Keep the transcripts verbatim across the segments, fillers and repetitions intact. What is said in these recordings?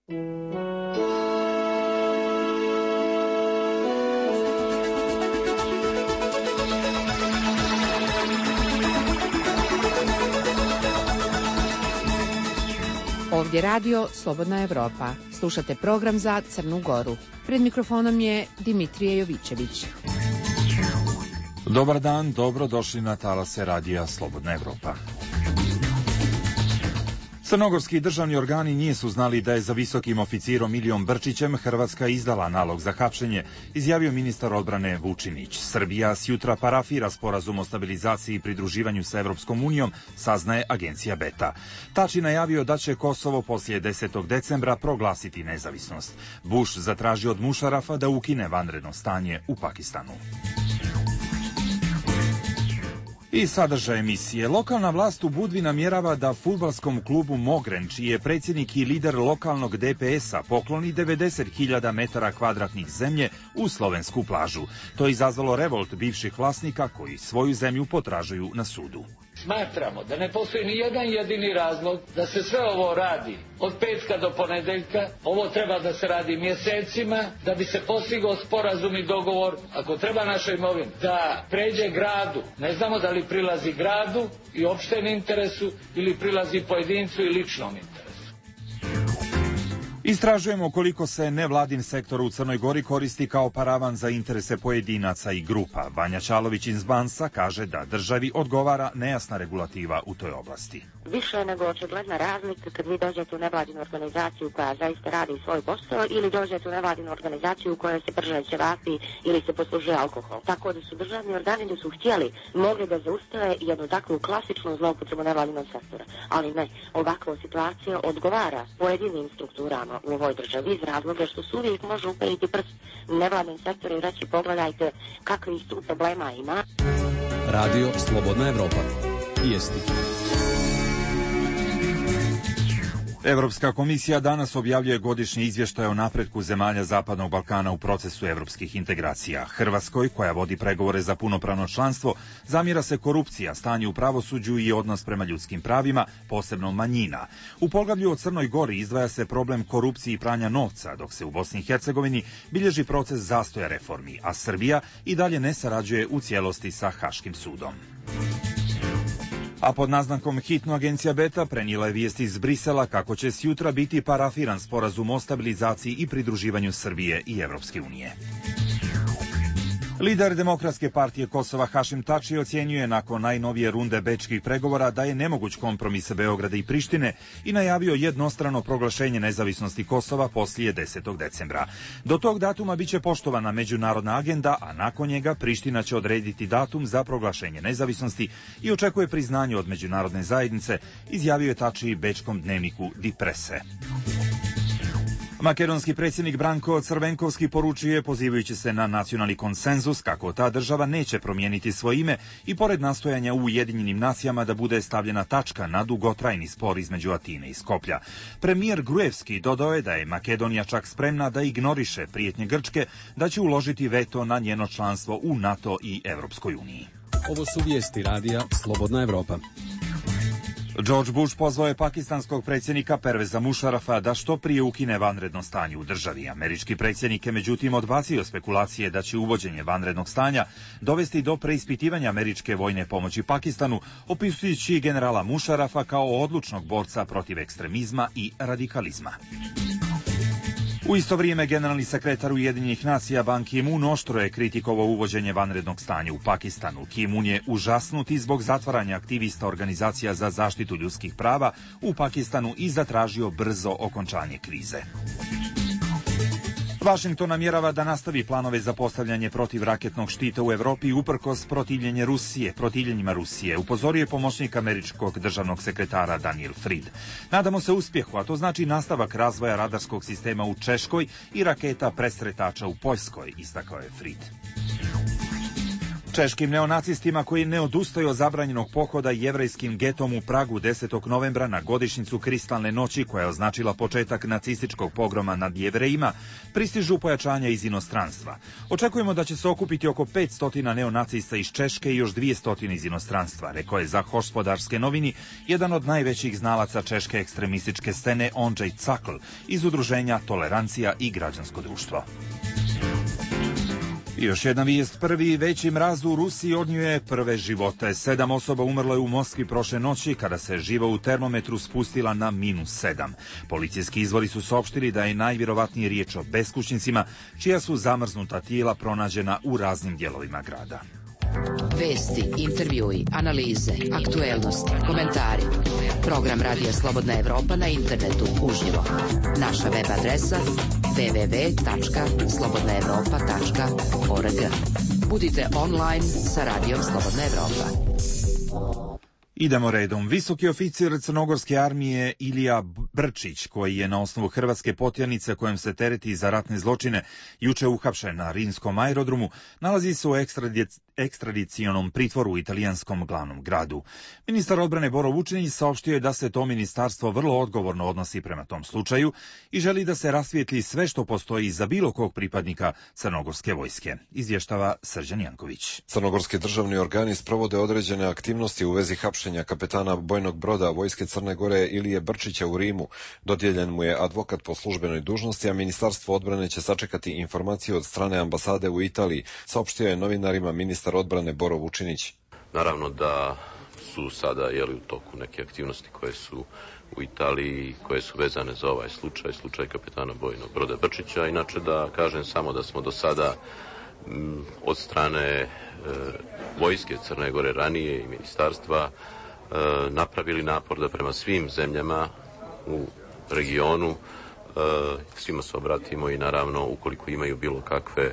Ovdje radio Slobodna Evropa. Slušate program za Crnu Goru. Pred mikrofonom je Dimitrije Jovićević. Dobar dan, dobro došli na talase radija Slobodna Evropa. Crnogorski državni organi nisu znali da je za visokim oficirom Milijom Brčićem Hrvatska izdala nalog za hapšenje, izjavio ministar odbrane Vučinić. Srbija sjutra parafira sporazum o stabilizaciji i pridruživanju sa Evropskom unijom, saznaje agencija Beta. Tači najavio da će Kosovo poslije desetog decembra proglasiti nezavisnost. Bush zatražio od Mušarafa da ukine vanredno stanje u Pakistanu. I sadržaj emisije. Lokalna vlast u Budvi namjerava da fudbalskom klubu Mogren, čiji je predsjednik i lider lokalnog D P S-a, pokloni devedeset hiljada metara kvadratnih zemlje u slovensku plažu. To je izazvalo revolt bivših vlasnika koji svoju zemlju potražuju na sudu. Smatramo da ne postoji ni jedan jedini razlog da se sve ovo radi od petka do ponedeljka. Ovo treba da se radi mjesecima, da bi se postigao sporazum i dogovor, ako treba našoj imovini, da pređe gradu. Ne znamo da li prilazi gradu i opštem interesu ili prilazi pojedincu i ličnom interesu. Istražujemo koliko se nevladin sektor u Crnoj Gori koristi kao paravan za interese pojedinaca i grupa. Vanja Čalović iz Bansa kaže da državi odgovara nejasna regulativa u toj oblasti. Više je nego očigledna razlika kad vi dođete u nevladinu organizaciju koja zaista radi svoj posao ili dođete u nevladinu organizaciju u kojoj se brže ćevapi ili se poslužuje alkohol. Tako da su državni organi da su htjeli mogli da zaustave jednu takvu klasičnu zloupotrebu nevladinog sektora. Ali ne, ovakva situacija odgovara pojedinim strukturama u ovoj državi iz razloga što se uvijek može uperiti prst nevladnim sektoru i reći pogledajte kakvih tu problema ima. Radio Slobodna Evropa. Vijesti. Evropska komisija danas objavljuje godišnji izvještaj o napretku zemalja Zapadnog Balkana u procesu evropskih integracija. Hrvatskoj, koja vodi pregovore za punopravno članstvo, zamjera se korupcija, stanje u pravosuđu i odnos prema ljudskim pravima, posebno manjina. U poglavlju o Crnoj Gori izdvaja se problem korupcije i pranja novca, dok se u Bosni i Hercegovini bilježi proces zastoja reformi, a Srbija i dalje ne sarađuje u cijelosti sa Haškim sudom. A pod naznakom hitno agencija Beta prenijela je vijesti iz Brisela kako će sjutra biti parafiran sporazum o stabilizaciji i pridruživanju Srbije i Evropske unije. Lider Demokratske partije Kosova Hašim Tači ocjenjuje nakon najnovije runde bečkih pregovora da je nemoguć kompromis Beograda i Prištine i najavio jednostrano proglašenje nezavisnosti Kosova poslije desetog decembra. Do tog datuma biće poštovana međunarodna agenda, a nakon njega Priština će odrediti datum za proglašenje nezavisnosti i očekuje priznanje od međunarodne zajednice, izjavio je Tači bečkom dnevniku Die Presse. Makedonski predsjednik Branko Crvenkovski poručuje, pozivajući se na nacionalni konsenzus, kako ta država neće promijeniti svoje ime i pored nastojanja u Ujedinjenim nacijama da bude stavljena tačka na dugotrajni spor između Atine i Skoplja. Premijer Gruevski dodao je da je Makedonija čak spremna da ignoriše prijetnje Grčke, da će uložiti veto na njeno članstvo u NATO i Evropskoj uniji. Ovo su vijesti radija Slobodna Evropa. George Bush pozvao je pakistanskog predsjednika Perveza Mušarafa da što prije ukine vanredno stanje u državi. Američki predsjednik je međutim odbacio spekulacije da će uvođenje vanrednog stanja dovesti do preispitivanja američke vojne pomoći Pakistanu, opisujući generala Mušarafa kao odlučnog borca protiv ekstremizma i radikalizma. U isto vrijeme generalni sekretar Ujedinjenih nacija Ban Ki-moon oštro je kritikovao uvođenje vanrednog stanja u Pakistanu. Ki-moon je užasnut i zbog zatvaranja aktivista organizacija za zaštitu ljudskih prava u Pakistanu i zatražio brzo okončanje krize. Vašington namjerava da nastavi planove za postavljanje protivraketnog štita u Evropi uprkos protivljenje Rusije, protivljenjima Rusije, upozorio je pomoćnik američkog državnog sekretara Daniel Fried. Nadamo se uspjehu, a to znači nastavak razvoja radarskog sistema u Češkoj i raketa presretača u Poljskoj, istakao je Fried. Češkim neonacistima koji ne odustaju od zabranjenog pohoda jevrejskim getom u Pragu desetog novembra na godišnjicu Kristalne noći koja je označila početak nacističkog pogroma nad Jevrejima, pristižu pojačanja iz inostranstva. Očekujemo da će se okupiti oko petsto neonacista iz Češke i još dvjesto iz inostranstva, rekao je za Hospodarske novini jedan od najvećih znalaca češke ekstremističke scene Ondřej Cakl iz udruženja Tolerancija i građansko društvo. I još jedna vijest, prvi veći mraz u Rusiji odnio je prve živote. Sedam osoba umrlo je u Moskvi prošle noći kada se živa u termometru spustila na minus sedam. Policijski izvori su saopštili da je najvjerovatnije riječ o beskućnicima, čija su zamrznuta tijela pronađena u raznim dijelovima grada. Vesti, intervjui, analize, aktuelnosti, komentari. Program Radija Slobodna Evropa na internetu uživo. Naša web adresa w w w tačka slobodna evropa tačka org. Budite online sa Radijom Slobodna Evropa. Idemo redom. Visoki oficir crnogorske armije Ilija Brčić, koji je na osnovu hrvatske potjernice kojom se tereti za ratne zločine juče uhapšen na rimskom aerodromu, nalazi se u ekstradic- ekstradicionom pritvoru u italijanskom glavnom gradu. Ministar odbrane Boro Vučinić saopštio je da se to ministarstvo vrlo odgovorno odnosi prema tom slučaju i želi da se rasvijetli sve što postoji za bilo kog pripadnika crnogorske vojske. Izvještava Srđan Janković. Crnogorski državni organi sprovode određene aktivnosti u vezi hapšenja kapetana bojnog broda vojske Crne Gore Ilije Brčića u Rimu. Dodijeljen mu je advokat po službenoj dužnosti, a Ministarstvo odbrane će sačekati informaciju od strane ambasade u Italiji, saopštio je novinarima ministar odbrane Boro Vučinić. Naravno da su sada jeli, u toku neke aktivnosti koje su u Italiji, koje su vezane za ovaj slučaj, slučaj kapetana bojnog broda Brčića. Inače da kažem samo da smo do sada m, od strane e, vojske Crne Gore ranije i ministarstva e, napravili napor da prema svim zemljama u regionu e, svima se obratimo i naravno ukoliko imaju bilo kakve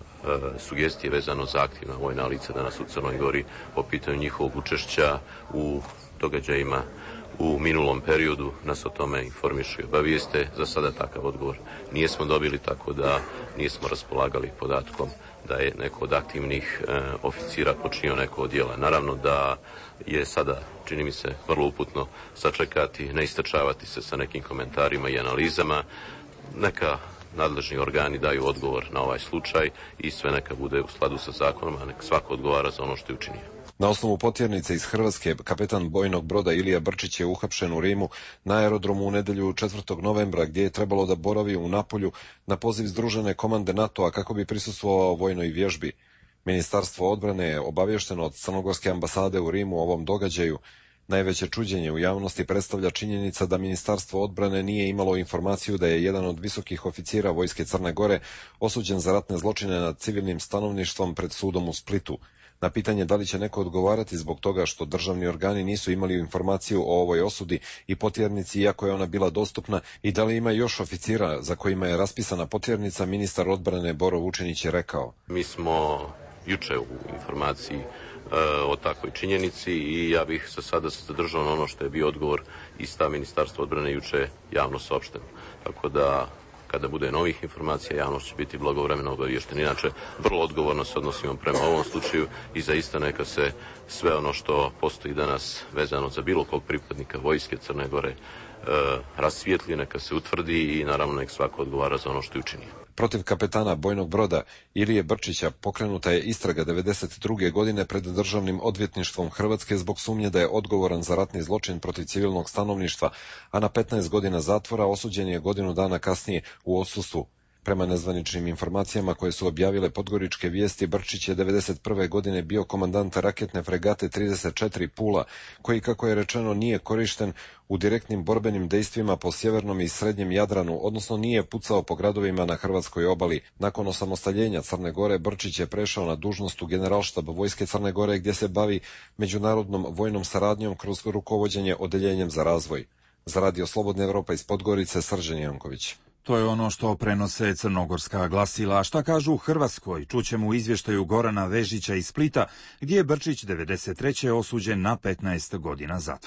sugestije vezano za aktivna vojna lica danas u Crnoj Gori po pitanju njihovog učešća u događajima u minulom periodu, nas o tome informišu i obavijeste. Za sada takav odgovor nijesmo dobili, tako da nismo raspolagali podatkom da je neko od aktivnih e, oficira počinio neko od djela. Naravno da je sada, čini mi se, vrlo uputno sačekati, ne istračavati se sa nekim komentarima i analizama. Neka nadležni organi daju odgovor na ovaj slučaj i sve neka bude u skladu sa zakonom, a neka svako odgovara za ono što je učinio. Na osnovu potjernice iz Hrvatske, kapetan bojnog broda Ilija Brčić je uhapšen u Rimu na aerodromu u nedjelju četvrtog novembra, gdje je trebalo da boravi u Napolju na poziv Združene komande NATO-a kako bi prisustvovao vojnoj vježbi. Ministarstvo odbrane je obavješteno od Crnogorske ambasade u Rimu o ovom događaju. Najveće čuđenje u javnosti predstavlja činjenica da Ministarstvo odbrane nije imalo informaciju da je jedan od visokih oficira vojske Crne Gore osuđen za ratne zločine nad civilnim stanovništvom pred sudom u Splitu. Na pitanje da li će neko odgovarati zbog toga što državni organi nisu imali informaciju o ovoj osudi i potjernici, iako je ona bila dostupna, i da li ima još oficira za kojima je raspisana potjernica, ministar odbrane Boro Vučinić je rekao: Mi smo juče u informaciji o takvoj činjenici i ja bih se sada zadržao na ono što je bio odgovor i stav Ministarstva odbrane juče javno saopšten. Tako da kada bude novih informacija, javnost će biti blagovremeno obaviještena. Inače, vrlo odgovorno se odnosimo prema ovom slučaju i zaista neka se sve ono što postoji danas vezano za bilo kog pripadnika vojske Crne Gore e, rasvijetli, neka se utvrdi i naravno nek svako odgovara za ono što je učinio. Protiv kapetana bojnog broda Ilije Brčića pokrenuta je istraga devedeset druge godine pred Državnim odvjetništvom Hrvatske zbog sumnje da je odgovoran za ratni zločin protiv civilnog stanovništva, a na petnaest godina zatvora osuđen je godinu dana kasnije u odsustvu. Prema nezvaničnim informacijama koje su objavile podgoričke vijesti, Brčić je devedeset prve godine bio komandant raketne fregate trideset četiri Pula, koji, kako je rečeno, nije korišten u direktnim borbenim dejstvima po sjevernom i srednjem Jadranu, odnosno nije pucao po gradovima na hrvatskoj obali. Nakon osamostaljenja Crne Gore, Brčić je prešao na dužnost u Generalštab vojske Crne Gore, gdje se bavi međunarodnom vojnom saradnjom kroz rukovođenje odeljenjem za razvoj. Za Radio Slobodna Evropa iz Podgorice, Srđan Janković. To je ono što prenose crnogorska glasila. A šta kažu u Hrvatskoj? Čućemo u izvještaju Gorana Vežića iz Splita, gdje je Brčić devedeset treće osuđen na petnaest godina zatvora.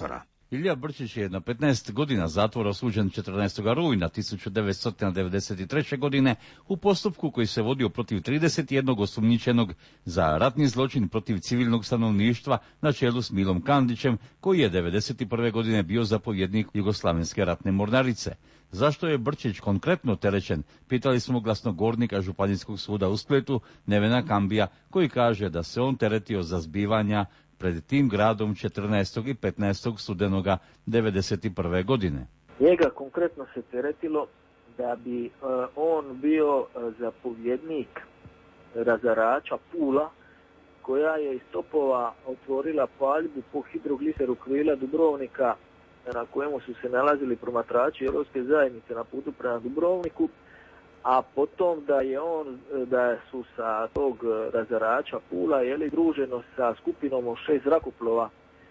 Ilija Brčić je na petnaest godina zatvora osuđen četrnaestog rujna tisuću devetsto devedeset treće. godine u postupku koji se vodio protiv trideset jednog osumnjičenog za ratni zločin protiv civilnog stanovništva na čelu s Milom Kandićem, koji je devedeset prve. godine bio zapovjednik Jugoslavenske ratne mornarice. Zašto je Brčić konkretno terećen, pitali smo glasnogornika Županijskog suda u Splitu, Nevena Kambija, koji kaže da se on teretio za zbivanja pred tim gradom četrnaestog i petnaestog studenoga devedeset prve. godine. Njega konkretno se teretilo da bi uh, on bio uh, zapovjednik razarača Pula, koja je iz topova otvorila paljbu po hidrogliseru krila Dubrovnika, na kojemu su se nalazili promatrači Europske zajednice na putu prema Dubrovniku, a potom da je on, da su sa tog razarača Pula jeli, druženo sa skupinom od šest zrakoplova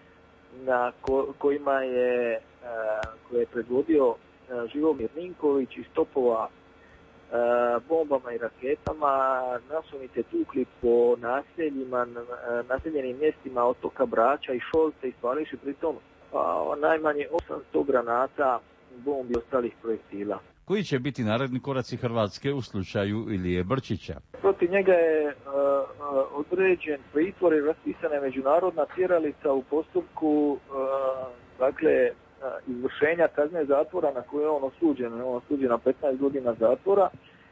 na ko, kojima je, koje je predvodio Živomir Ninković iz topova bombama i raketama nasunite tukli po naseljima, naseljenim mjestima otoka Brača i Šolce i spališi pritom pa, najmanje osamsto granata, bombi i ostalih projektila. Koji će biti naredni koraci Hrvatske u slučaju Ilije Brčića? Protiv njega je uh, određen pritvor i raspisana je međunarodna tjeralica u postupku uh, dakle, uh, izvršenja kazne zatvora na koje je on osuđen. On osuđen na petnaest godina zatvora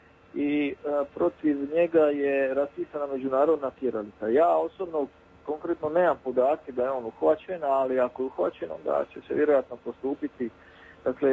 i uh, protiv njega je raspisana međunarodna tjeralica. Ja osobno konkretno nemam podatke da je on uhvaćen, ali ako je uhvaćen, onda će se vjerojatno postupiti, dakle,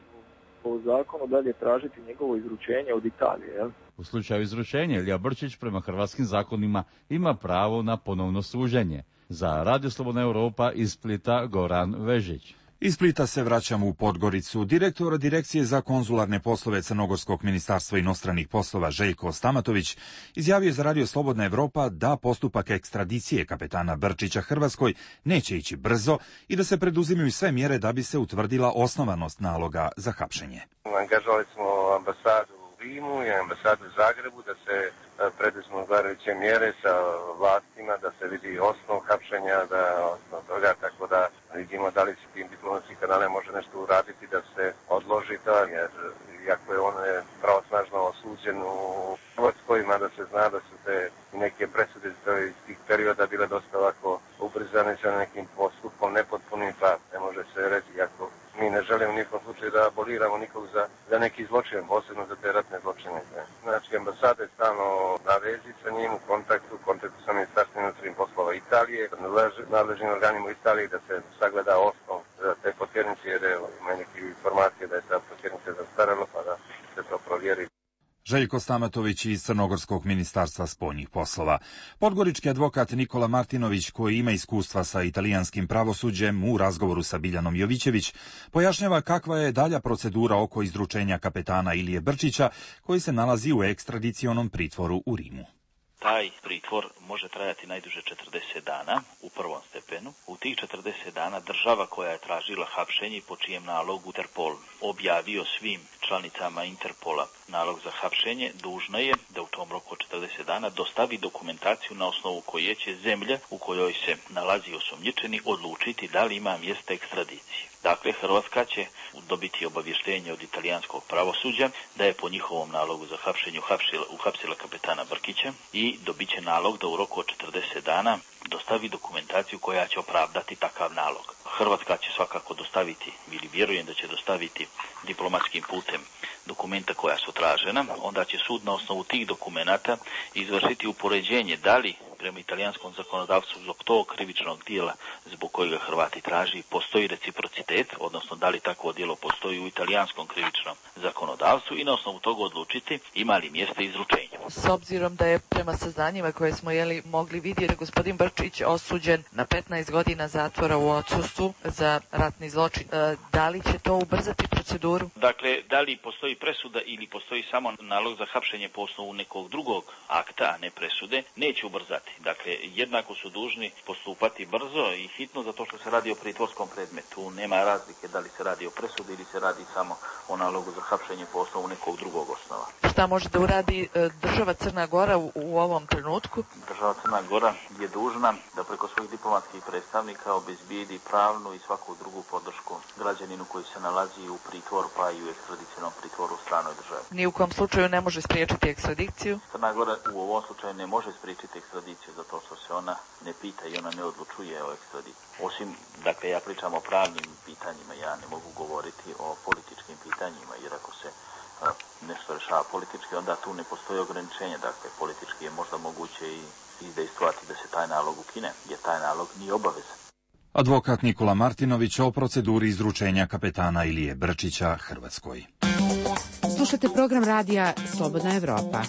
po zakonu dalje tražiti njegovo izručenje od Italije. Jel? U slučaju izručenja Ilija Brčić prema hrvatskim zakonima ima pravo na ponovno suđenje. Za Radio Slobodna Europa iz Splita Goran Vežić. Iz Splita se vraćamo u Podgoricu. Direktor Direkcije za konzularne poslove Crnogorskog ministarstva inostranih poslova Željko Stamatović izjavio za Radio Slobodna Europa da postupak ekstradicije kapetana Brčića Hrvatskoj neće ići brzo i da se preduzimaju sve mjere da bi se utvrdila osnovanost naloga za hapšenje. Angažovali smo ambasadu u Rimu i ambasadu u Zagrebu da se preduzmu odgovarajuće mjere sa vlastima, da se vidi osnov hapšenja, da osnov toga, tako da vidimo da li se tim diplomatski kanale može nešto uraditi da se odloži to, jer iako je on pravosnažno osuđen u Hrvatskoj, mada se zna da su te neke presude iz tih perioda bile dosta ovako ubrzane sa nekim postupom nepotpunim, pa ne može se reći, ako mi ne želimo u nikom slučaju da aboliramo nikog za, za neki zločin, posebno za te ratne zločine. Znači, ambasada je stalno na vezi sa njim, u kontaktu, u kontaktu sa Ministarstvom unutarnjih poslova Italije, nadležnim organima u Italiji da se sagleda osnov za te potjernice, jer ima neke informacije da je ta potjernica zastarela, pa da se to provjeri. Željko Stamatović iz Crnogorskog ministarstva spoljnih poslova. Podgorički advokat Nikola Martinović, koji ima iskustva sa italijanskim pravosuđem, u razgovoru sa Biljanom Jovićević, pojašnjava kakva je dalja procedura oko izručenja kapetana Ilije Brčića, koji se nalazi u ekstradicionom pritvoru u Rimu. Taj pritvor može trajati najduže četrdeset dana u prvom stepenu. U tih četrdeset dana država koja je tražila hapšenje, po čijem nalogu Interpol objavio svim članicama Interpola nalog za hapšenje, dužna je da u tom roku od četrdeset dana dostavi dokumentaciju na osnovu koje će zemlja u kojoj se nalazi osumnjičeni odlučiti da li ima mjesta ekstradicije. Dakle, Hrvatska će dobiti obavještenje od italijanskog pravosuđa da je po njihovom nalogu za hapšenje uhapsila, uhapsila kapetana Brkića i dobit će nalog da u roku od četrdeset dana dostavi dokumentaciju koja će opravdati takav nalog. Hrvatska će svakako dostaviti, ili vjerujem da će dostaviti diplomatskim putem dokumenta koja su tražena, onda će sud na osnovu tih dokumenata izvršiti upoređenje da li prema italijanskom zakonodavstvu zbog tog krivičnog dijela zbog kojega Hrvati traži postoji reciprocitet, odnosno da li takvo djelo postoji u italijanskom krivičnom zakonodavstvu i na osnovu toga odlučiti ima li mjesta izručenja. S obzirom da je prema saznanjima koje smo jeli mogli vidjeti gospodin Brčić osuđen na petnaest godina zatvora u odsustvu za ratni zločin, da li će to ubrzati proceduru proceduru? Dakle, da li postoji presuda ili postoji samo nalog za hapšenje po osnovu nekog drugog akta, a ne presude, neće ubrzati. Dakle, jednako su dužni postupati brzo i hitno zato što se radi o pritvorskom predmetu. Nema razlike da li se radi o presudi ili se radi samo o nalogu za hapšenje po osnovu nekog drugog osnova. Šta može da uradi država Crna Gora u, u ovom trenutku? Država Crna Gora je dužna da preko svojih diplomatskih predstavnika obezbijedi pravnu i svaku drugu podršku građaninu koji se nalazi u pritvoru pa i u ekstradicionalnom pritvoru u stranoj državi. Ni u kom slučaju ne može spriječiti ekstradikciju? Crna Gora u ovom slučaju ne može spriječiti ekstradiciju zato što se ona ne pita i ona ne odlučuje o ekstradiciji. Osim, dakle, ja pričam o pravnim pitanjima, ja ne mogu govoriti o političkim pitanjima, jer ako se a, nešto rešava politički, onda tu ne postoji ograničenje. Dakle, politički je možda moguće i izdejstvovati da se taj nalog ukine, jer taj nalog nije obavezan. Advokat Nikola Martinović o proceduri izručenja kapetana Ilije Brčića Hrvatskoj. Slušate program radija Slobodna Evropa.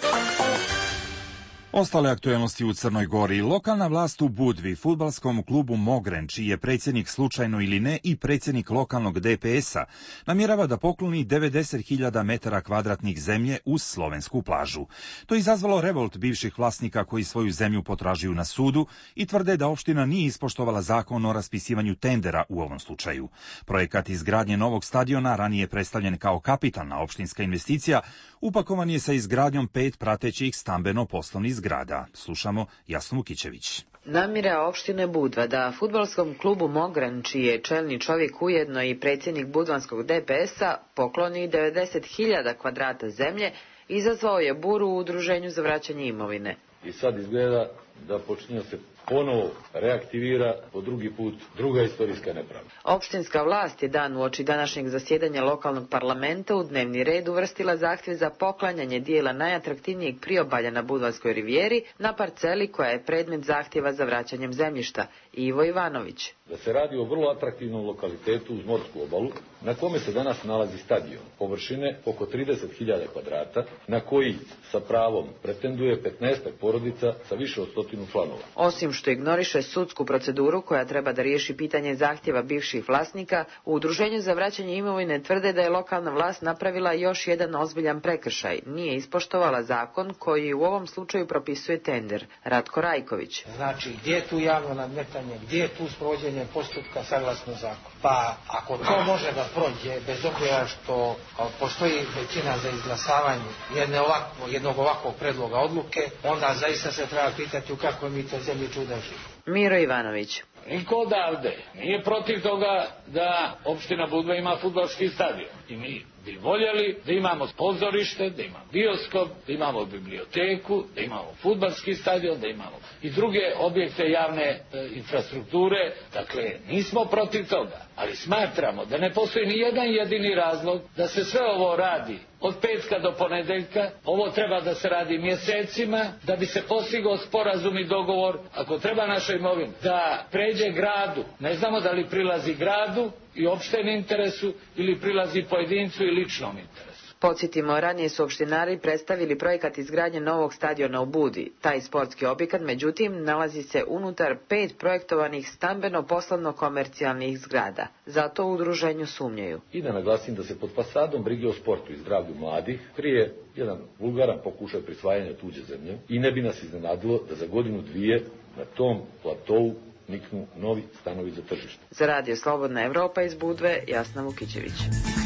Ostale aktuelnosti u Crnoj Gori. Lokalna vlast u Budvi, fudbalskom klubu Mogren, čiji je predsjednik slučajno ili ne i predsjednik lokalnog D P S-a, namjerava da pokloni devedeset hiljada metara kvadratnih zemlje uz slovensku plažu. To je izazvalo revolt bivših vlasnika koji svoju zemlju potražuju na sudu i tvrde da opština nije ispoštovala zakon o raspisivanju tendera u ovom slučaju. Projekat izgradnje novog stadiona, ranije predstavljen kao kapitalna opštinska investicija, upakovan je sa izgradnjom pet pratećih stambeno-poslovnih zgrada. Slušamo Jasnu Vukićević. Namjera opštine Budva da fudbalskom klubu Mogren, čiji je čelni čovjek ujedno i predsjednik budvanskog D P S-a, pokloni devedeset hiljada kvadrata zemlje, izazvao je buru u udruženju za vraćanje imovine. I sad izgleda da počinje se ponovo reaktivira po drugi put druga istorijska nepravda. Opštinska vlast je dan uoči današnjeg zasjedanja lokalnog parlamenta u dnevni red uvrstila zahtjev za poklanjanje dijela najatraktivnijeg priobalja na Budvanskoj rivijeri na parceli koja je predmet zahtjeva za vraćanjem zemljišta. Ivo Ivanović. Da se radi o vrlo atraktivnom lokalitetu uz morsku obalu, na kome se danas nalazi stadion, površine oko trideset hiljada kvadrata, na koji sa pravom pretenduje petnaest porodica sa više od stotinu članova. Osim što ignoriše sudsku proceduru koja treba da riješi pitanje zahtjeva bivših vlasnika, u Udruženju za vraćanje imovine tvrde da je lokalna vlast napravila još jedan ozbiljan prekršaj. Nije ispoštovala zakon koji u ovom slučaju propisuje tender. Ratko Rajković. Znači, gdje je tu javno nadmetanje, gdje je tu sprovođenje postupka saglasno zakonu? Pa ako to može da prođe, bez obzira što postoji većina za izglasavanje jedne ovakvo, jednog ovakvog predloga odluke, onda zaista se treba pitati u kakvoj mi to zemlji čuda živi. Miro Ivanović. Niko odavde nije protiv toga da opština Budva ima fudbalski stadion. I mi bi voljeli da imamo pozorište, da imamo bioskop, da imamo biblioteku, da imamo fudbalski stadion, da imamo i druge objekte javne e, infrastrukture. Dakle, nismo protiv toga, ali smatramo da ne postoji ni jedan jedini razlog da se sve ovo radi od petka do ponedeljka. Ovo treba da se radi mjesecima, da bi se postigao sporazum i dogovor, ako treba našoj imovini, da pređe gradu. Ne znamo da li prilazi gradu i opštem interesu ili prilazi pojedincu i ličnom interesu. Podsjetimo, ranije su opštinari predstavili projekat izgradnje novog stadiona u Budi. Taj sportski objekat, međutim, nalazi se unutar pet projektovanih stambeno-poslovno-komercijalnih zgrada. Zato u udruženju sumnjaju. I da naglasim da se pod fasadom brige o sportu i zdravlju mladih krije jedan vulgaran pokušaj prisvajanja tuđe zemlje i ne bi nas iznenadilo da za godinu dvije na tom platovu niknu novi stanovi za tržište. Za radio Slobodna Evropa iz Budve, Jasna Vukićević.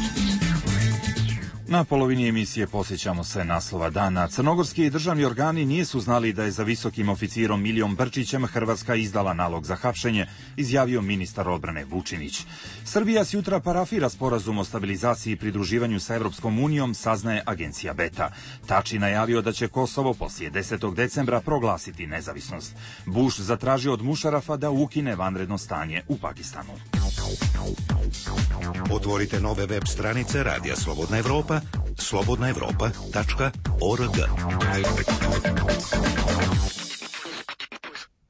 Na polovini emisije posjećamo se naslova dana. Crnogorski i državni organi nisu znali da je za visokim oficirom Milijom Brčićem Hrvatska izdala nalog za hapšenje, izjavio ministar odbrane Vučinić. Srbija s jutra parafira sporazum o stabilizaciji i pridruživanju sa Evropskom unijom, saznaje agencija Beta. Tači najavio da će Kosovo poslije desetog decembra proglasiti nezavisnost. Bush zatražio od Mušarafa da ukine vanredno stanje u Pakistanu. Otvorite nove web stranice Radija Slobodna Evropa, slobodna evropa tačka org.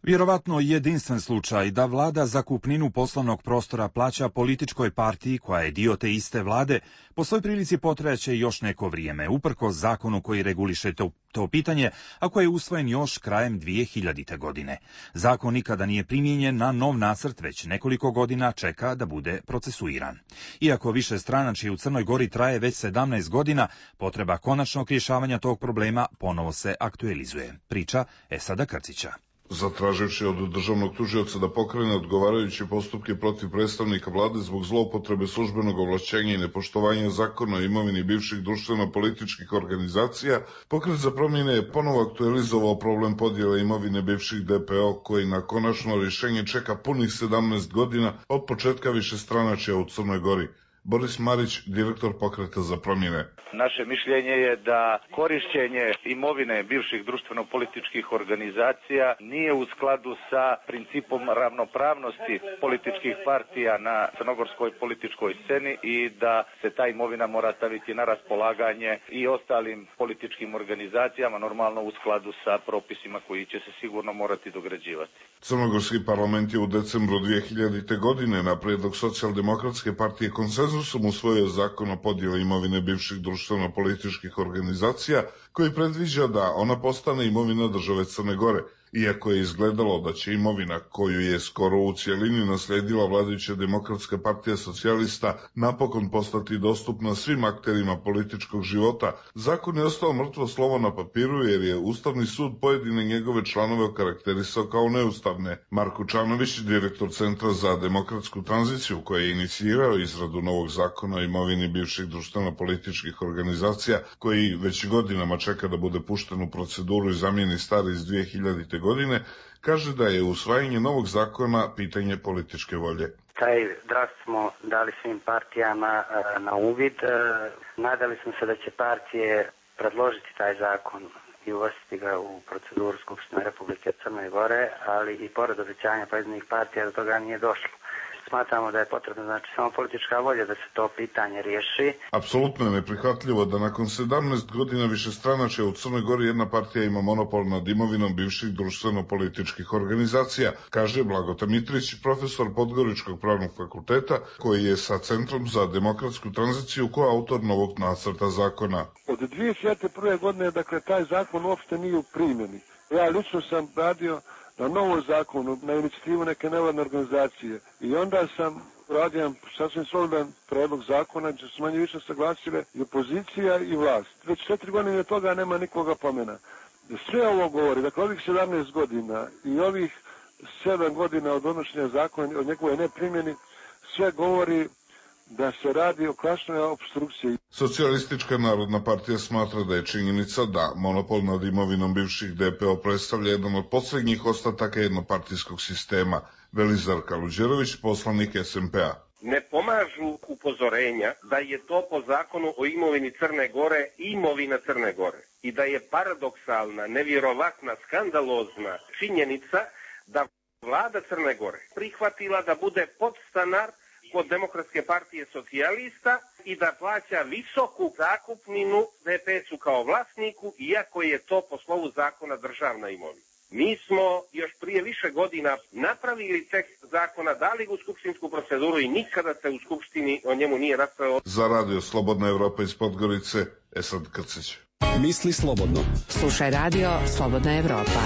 Vjerovatno jedinstven slučaj da vlada zakupninu poslovnog prostora plaća političkoj partiji koja je dio te iste vlade, po svoj prilici potrajaće još neko vrijeme, uprkos zakonu koji reguliše to, to pitanje, a koji je usvojen još krajem dvije hiljadite. godine. Zakon nikada nije primijenjen na nov nacrt, već nekoliko godina čeka da bude procesuiran. Iako više stranačje u Crnoj Gori traje već sedamnaest godina, potreba konačnog rješavanja tog problema ponovo se aktualizuje. Priča Esada Krcića. Zatraživši od državnog tužioca da pokrene odgovarajuće postupke protiv predstavnika vlade zbog zloupotrebe službenog ovlašćenja i nepoštovanja zakona o imovini bivših društveno-političkih organizacija, Pokret za promjene je ponovo aktualizovao problem podjele imovine bivših D P O koji na konačno rješenje čeka punih sedamnaest godina od početka višestranačja u Crnoj Gori. Boris Marić, direktor Pokreta za promjene. Naše mišljenje je da korišćenje imovine bivših društveno-političkih organizacija nije u skladu sa principom ravnopravnosti političkih partija na crnogorskoj političkoj sceni i da se ta imovina mora staviti na raspolaganje i ostalim političkim organizacijama, normalno u skladu sa propisima koji će se sigurno morati dograđivati. Crnogorski parlament je u decembru dvije hiljadite. godine na prijedlog Socijaldemokratske partije konsenzusom usvojio zakon o podjeli imovine bivših društveno-političkih organizacija koji predviđa da ona postane imovina države Crne Gore. Iako je izgledalo da će imovina koju je skoro u cijelini naslijedila vladajuća Demokratska partija socijalista napokon postati dostupna svim akterima političkog života, zakon je ostao mrtvo slovo na papiru jer je Ustavni sud pojedine njegove članove okarakterisao kao neustavne. Marko Čanović, direktor Centra za demokratsku tranziciju koji je inicirao izradu novog zakona o imovini bivših društveno-političkih organizacija, koji već godinama čeka da bude pušten u proceduru i zamijeni stari iz dvije hiljadite. godine, kaže da je usvajanje novog zakona pitanje političke volje. Taj draft smo dali svim partijama na uvid. Nadali smo se da će partije predložiti taj zakon i uvrstiti ga u proceduru Skupštine Republike Crne Gore, ali i pored obećanja pojedinih partija do toga nije došlo. Smatramo da je potrebno znači samo politička volja da se to pitanje riješi. Apsolutno je neprihvatljivo da nakon sedamnaest godina višestranačja u Crnoj Gori jedna partija ima monopol nad imovinom bivših društveno-političkih organizacija, kaže Blagota Mitrić, profesor Podgoričkog pravnog fakulteta, koji je sa Centrom za demokratsku tranziciju koautor novog nacrta zakona. Od dvije hiljadite prve. godine, dakle, taj zakon uopšte nije u primjeni. Ja lično sam radio na novom zakonu, na inicijativu neke nevladne organizacije. I onda sam radio sasvim solidan predlog zakona gdje su manje više saglasile i opozicija i vlast. Već četiri godine toga nema nikoga pomena. Sve ovo govori, dakle ovih sedamnaest godina i ovih sedam godina od donošenja zakona, od njegove neprimjeni, sve govori da se radi o klasičnoj opstrukciji. Socijalistička narodna partija smatra da je činjenica da monopol nad imovinom bivših D P O predstavlja jedan od posljednjih ostataka jednopartijskog sistema. Velizar Kaluđerović, poslanik S M P-a. Ne pomažu upozorenja da je to po zakonu o imovini Crne Gore imovina Crne Gore i da je paradoksalna, nevjerovatna, skandalozna činjenica da vlada Crne Gore prihvatila da bude podstanar kod Demokratske partije socijalista i da plaća visoku zakupninu D P S-u kao vlasniku, iako je to po slovu zakona državna imovina. Mi smo još prije više godina napravili tekst zakona, dali ga u skupštinsku proceduru i nikada se u skupštini o njemu nije raspravljalo. Za radio Slobodna Evropa iz Podgorice, Esad Krcić. Misli slobodno. Slušaj radio Slobodna Evropa.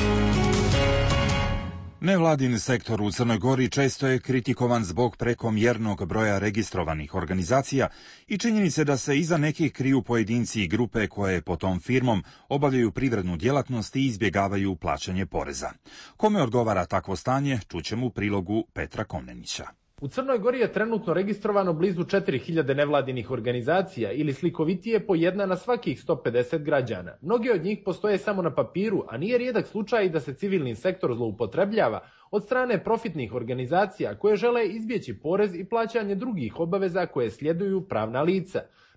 Nevladin sektor u Crnoj Gori često je kritikovan zbog prekomjernog broja registrovanih organizacija i činjenice da se iza nekih kriju pojedinci i grupe koje po tom firmom obavljaju privrednu djelatnost i izbjegavaju plaćanje poreza. Kome odgovara takvo stanje, čućemo u prilogu Petra Komnenića. U Crnoj Gori je trenutno registrovano blizu četiri hiljade nevladinih organizacija ili slikovitije po jedna na svakih sto pedeset građana. Mnogi od njih postoje samo na papiru, a nije rijedak slučaj da se civilni sektor zloupotrebljava od strane profitnih organizacija koje žele izbjeći porez i plaćanje drugih obaveza koje sljeduju pravna lica.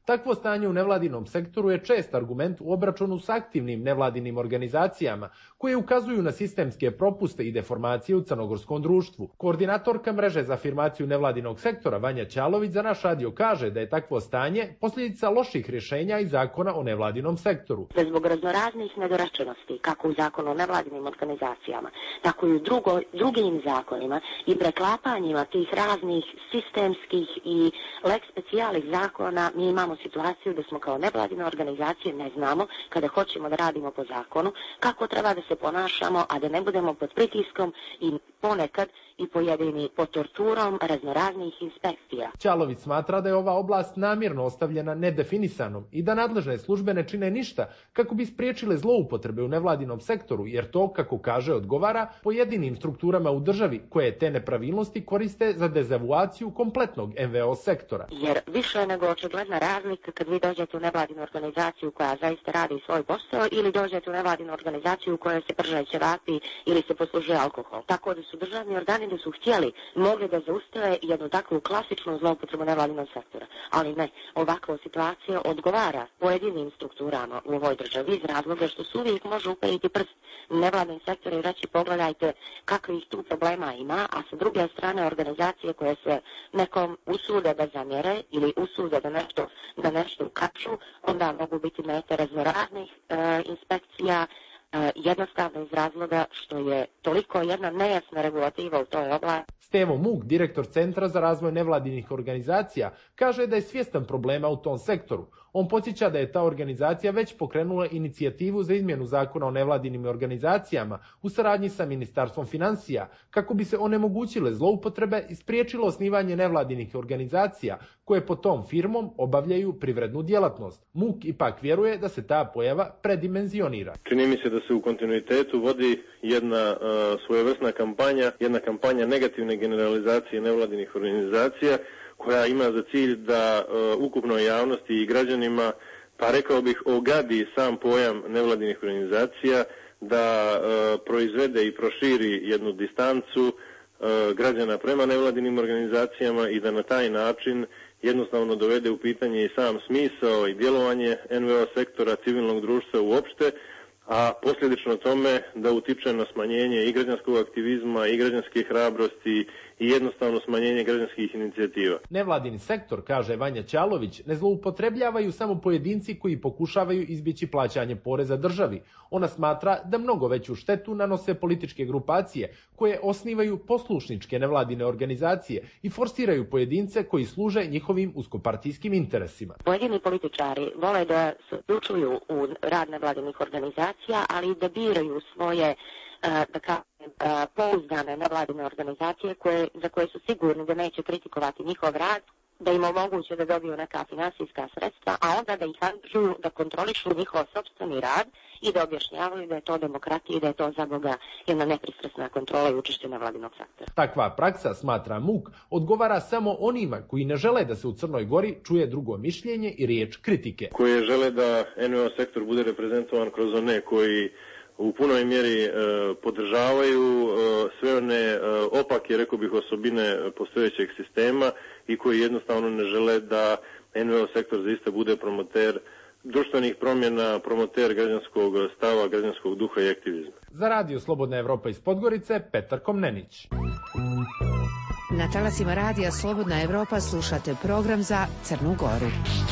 Takvo stanje u nevladinom sektoru je čest argument u obračunu s aktivnim nevladinim organizacijama koje ukazuju na sistemske propuste i deformacije u crnogorskom društvu. Koordinatorka mreže za afirmaciju nevladinog sektora Vanja Ćalović za naš radio kaže da je takvo stanje posljedica loših rješenja i zakona o nevladinom sektoru. Zbog raznoraznih nedorečenosti, kako u zakonu o nevladinim organizacijama, tako i u drugo, drugim zakonima i preklapanjima tih raznih sistemskih i lex specijalih zakona, mi imamo situaciju da smo kao nevladine organizacije ne znamo kada hoćemo da radimo po zakonu, kako treba da se ponašamo, a da ne budemo pod pritiskom i ponekad i pojedini pod torturom raznoraznih inspekcija. Ćalović smatra da je ova oblast namjerno ostavljena nedefinisanom i da nadležne službe ne čine ništa kako bi spriječile zloupotrebe u nevladinom sektoru, jer to, kako kaže, odgovara pojedinim strukturama u državi koje te nepravilnosti koriste za dezavuaciju kompletnog em ve o sektora. Jer više je nego očigledna razlika kad vi dođete u nevladinu organizaciju koja zaista radi svoj posao ili dođete u nevladinu organizaciju u kojoj se prže ćevapi ili se poslužuje alkohol. Tako da su državni organi da su htjeli, mogli da zaustave jednu takvu klasičnu zloupotrebu nevladinog sektora. Ali ne, ovakva situacija odgovara pojedinim strukturama u ovoj državi iz razloga što se uvijek može uperiti prst nevladnim sektora i reći pogledajte kakvih tu problema ima, a sa druge strane organizacije koje se nekom usude da zamjere ili usude da nešto, da nešto ukaču, onda mogu biti mete raznoraznih e, inspekcija, jednostavno iz razloga što je toliko jedna nejasna regulativa u toj oblasti. Stevo Muk, direktor Centra za razvoj nevladinih organizacija, kaže da je svjestan problema u tom sektoru. On podsjeća da je ta organizacija već pokrenula inicijativu za izmjenu zakona o nevladinim organizacijama u saradnji sa Ministarstvom financija, kako bi se onemogućile zloupotrebe i spriječilo osnivanje nevladinih organizacija koje pod tom firmom obavljaju privrednu djelatnost. Muk ipak vjeruje da se ta pojava predimenzionira. Čini mi se da se u kontinuitetu vodi jedna uh, svojevrsna kampanja, jedna kampanja negativne generalizacije nevladinih organizacija koja ima za cilj da uh, ukupnoj javnosti i građanima, pa rekao bih, ogadi sam pojam nevladinih organizacija, da uh, proizvede i proširi jednu distancu uh, građana prema nevladinim organizacijama i da na taj način jednostavno dovede u pitanje i sam smisao i djelovanje en ve o sektora, civilnog društva uopšte, a posljedično tome da utiče na smanjenje i građanskog aktivizma i građanske hrabrosti i jednostavno smanjenje građanskih inicijativa. Nevladini sektor, kaže Vanja Ćalović, ne zloupotrebljavaju samo pojedinci koji pokušavaju izbjeći plaćanje poreza državi. Ona smatra da mnogo veću štetu nanose političke grupacije koje osnivaju poslušničke nevladine organizacije i forsiraju pojedince koji služe njihovim uskopartijskim interesima. Pojedini političari vole da se uključuju u rad nevladinih organizacija, ali i da biraju svoje da kažem, pouzdane nevladine organizacije koje, za koje su sigurni da neće kritikovati njihov rad, da im omoguće da dobiju neka finansijska sredstva, a onda da ih angažuju da kontrolišu njihov sopstveni rad i da objašnjavaju da je to demokratija i da je to za Boga jedna nepristrasna kontrola i učešće nevladinog sektora. Takva praksa, smatra Muk, odgovara samo onima koji ne žele da se u Crnoj Gori čuje drugo mišljenje i riječ kritike. Koje žele da en ve o sektor bude reprezentovan kroz one koji u punoj mjeri e, podržavaju e, sve one e, opake, rekao bih, osobine postojećeg sistema i koji jednostavno ne žele da en ve o sektor zaista bude promoter društvenih promjena, promoter građanskog stava, građanskog duha i aktivizma. Za radio Slobodna Evropa iz Podgorice, Petar Komnenić. Na talasima radija Slobodna Evropa slušate program za Crnu Goru.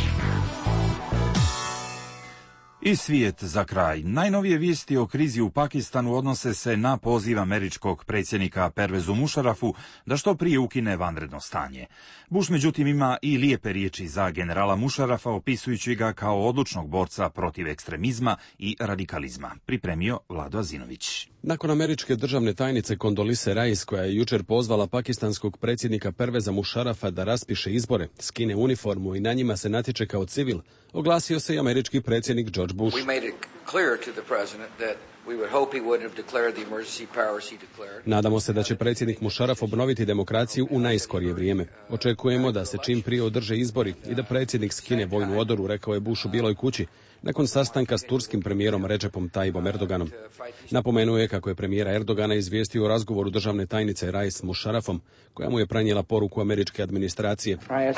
I svijet za kraj. Najnovije vijesti o krizi u Pakistanu odnose se na poziv američkog predsjednika Pervezu Mušarafu da što prije ukine vanredno stanje. Bush međutim ima i lijepe riječi za generala Mušarafa, opisujući ga kao odlučnog borca protiv ekstremizma i radikalizma. Pripremio Vlado Azinović. Nakon američke državne tajnice Kondolise Rice, koja je jučer pozvala pakistanskog predsjednika Perveza Mušarafa da raspiše izbore, skine uniformu i na njima se natječe kao civil, oglasio se i američki predsjednik George Bush. clear to the president that we would hope he wouldn't have declared the emergency powers he declared. Nadamo se da će predsjednik Musharraf obnoviti demokraciju u najskorije vrijeme. Očekujemo da se čim prije održe izbori i da predsjednik skine vojnu odoru, rekao je Bush u Bijeloj kući, nakon sastanka s turskim premijerom Recepom Tayyipom Erdoganom. Napomenuo je kako je premijera Erdogana izvijestio o razgovoru državne tajnice Rais s Musharrafom, koja mu je prenijela poruku američke administracije.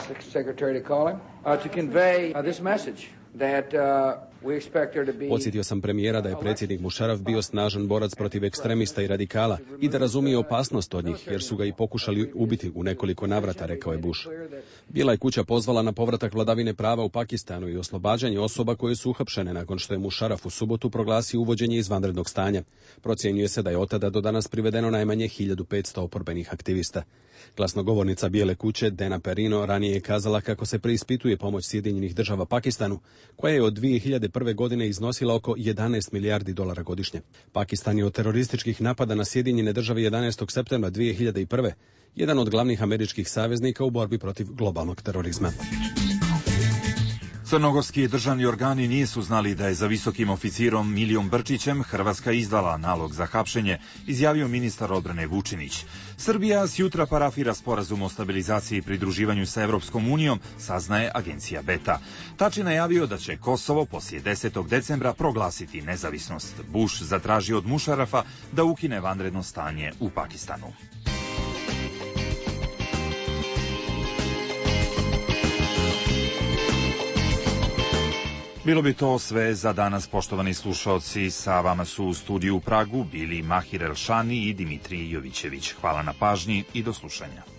Podsjetio sam premijera da je predsjednik Musharraf bio snažan borac protiv ekstremista i radikala i da razumije opasnost od njih, jer su ga i pokušali ubiti u nekoliko navrata, rekao je Bush. Bijela je kuća pozvala na povratak vladavine prava u Pakistanu i oslobađanje osoba koje su uhapšene nakon što je Musharraf u subotu proglasio uvođenje izvanrednog stanja. Procjenjuje se da je od tada do danas privedeno najmanje hiljadu petsto oporbenih aktivista. Glasnogovornica Bijele kuće Dana Perino ranije je kazala kako se preispituje pomoć Sjedinjenih država Pakistanu, koja je od dvije hiljade prve. godine iznosila oko jedanaest milijardi dolara godišnje. Pakistan je od terorističkih napada na Sjedinjene države jedanaestog septembra dvije hiljade prve. jedan od glavnih američkih saveznika u borbi protiv globalnog terorizma. Crnogorski državni organi nisu znali da je za visokim oficirom Milijom Brčićem Hrvatska izdala nalog za hapšenje, izjavio ministar odbrane Vučinić. Srbija s jutra parafira sporazum o stabilizaciji i pridruživanju sa Evropskom unijom, saznaje agencija Beta. Tači je najavio da će Kosovo poslije desetog decembra proglasiti nezavisnost. Bush zatražio od Musharrafa da ukine vanredno stanje u Pakistanu. Bilo bi to sve za danas, poštovani slušaoci. Sa vama su u studiju u Pragu bili Mahir Elšani i Dimitrij Jovićević. Hvala na pažnji i do slušanja.